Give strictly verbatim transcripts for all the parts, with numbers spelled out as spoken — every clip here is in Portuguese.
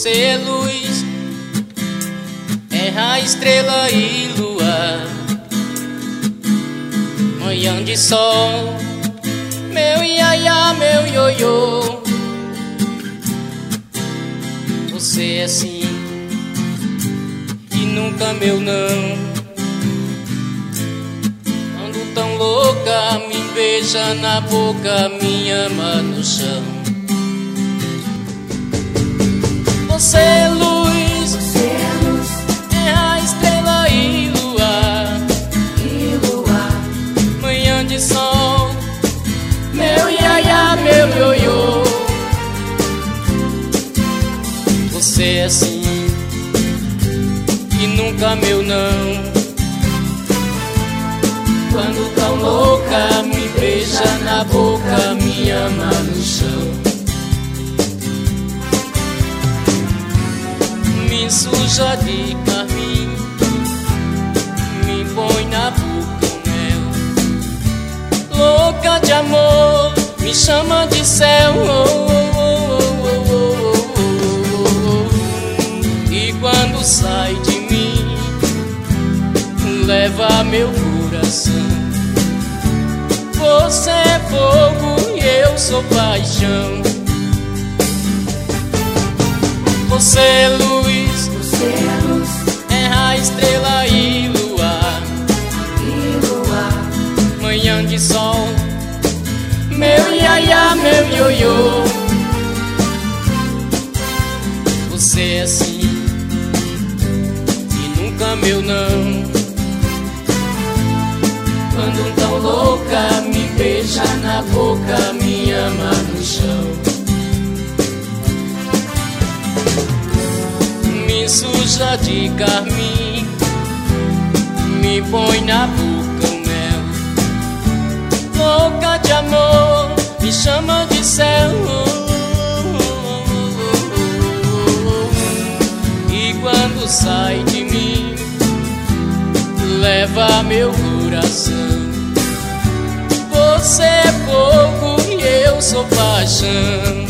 Você é luz, terra, estrela e lua, manhã de sol, meu iaiá, meu ioiô. Você é sim e nunca meu não. Quando tão louca me beija na boca, me ama no chão. Você é luz, Você é luz, terra, estrela e lua, e lua, manhã de sol, meu iaiá, meu ioiô. Você é sim e nunca meu não. Quando tão louca me beija na boca, me ama no chão. Me suja de carmim, me põe na boca o mel. Louca de amor, me chama de céu. Oh, oh, oh, oh, oh, oh. E quando sai de mim, leva meu coração. Você é fogo e eu sou paixão. Você é luz, Você é luz, terra, estrela e lua, e lua, manhã de sol, meu iaiá, meu ioiô. Você é sim e nunca meu não. Quando tão louca me beija na boca, me ama no chão. Me suja de carmim, me põe na boca o mel. Louca de amor, me chama de céu. E quando sai de mim, leva meu coração. Você é fogo e eu sou paixão.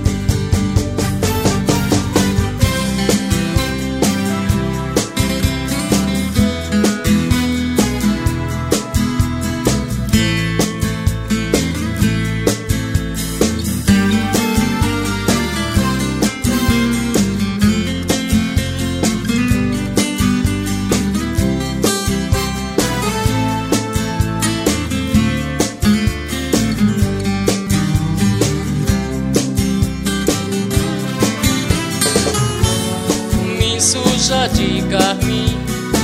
Suja de carmim,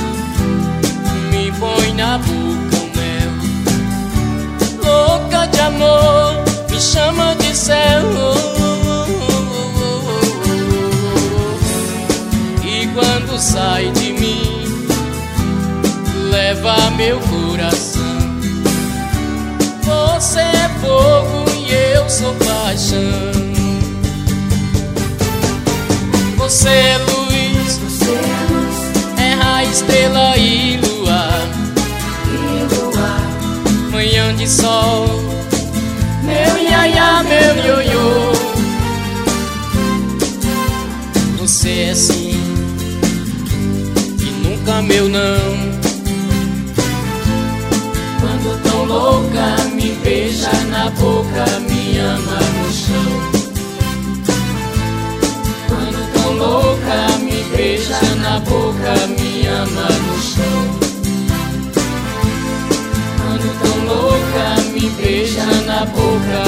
me põe na boca o mel. Louca de amor, me chama de céu. E quando sai de mim, leva meu coração. Você é fogo e eu sou paixão. Você é luz, Você é luz, terra, estrela e lua, e lua, manhã de sol, meu iaiá, meu ioiô. Você é sim e nunca meu não. Quando tão louca me beija na boca, me ama no chão. Quando tão louca me beija na boca, me ama no chão. Quando tão louca me beija na boca,